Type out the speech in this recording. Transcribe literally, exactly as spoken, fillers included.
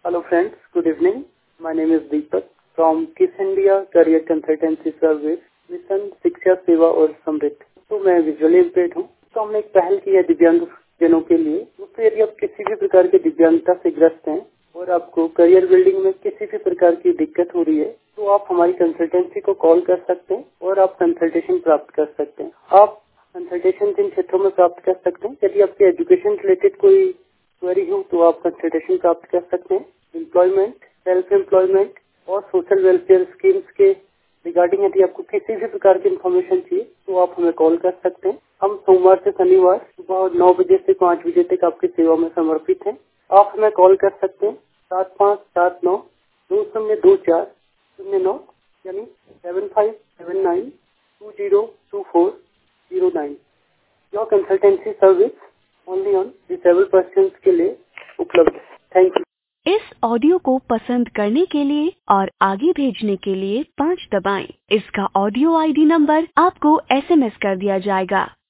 Hello friends, good evening. My name is Deepak from KISS India Career Consultancy Service, mission शिक्षा सेवा और समृद्धि। तो मैं विजुअली इम्पेयर्ड हूँ। तो हमने एक पहल की है दिव्यांग जनों के लिए। तो यदि आप किसी भी प्रकार की दिव्यांगता से ग्रस्त हैं और आपको करियर बिल्डिंग में किसी भी प्रकार की दिक्कत हो रही है, तो आप हमारी कंसल्टेंसी को कॉल कर सकते हैं और आप कंसल्टेशन प्राप्त कर सकते हैं। आप कंसल्टेशन जिन क्षेत्रों में प्राप्त कर सकते हैं, यदि आपके एजुकेशन रिलेटेड कोई क्वेरी हो तो आप कंसल्टेशन प्राप्त कर सकते हैं। एम्प्लॉयमेंट, सेल्फ एम्प्लॉयमेंट और सोशल वेलफेयर स्कीम्स के रिगार्डिंग यदि आपको किसी भी प्रकार की इन्फॉर्मेशन चाहिए तो आप हमें कॉल कर सकते हैं। हम सोमवार से शनिवार सुबह नौ बजे से पाँच बजे तक आपकी सेवा में समर्पित हैं। आप हमें कॉल कर सकते हैं सात पाँच सात नौ दो शून्य दो चार शून्य नौ यानी seven five seven nine two zero two four zero nine. Your consultancy service only on disabled persons के लिए उपलब्ध है। Thank you. इस ऑडियो को पसंद करने के लिए और आगे भेजने के लिए पाँच दबाएं। इसका ऑडियो आईडी नंबर आपको एसएमएस कर दिया जाएगा।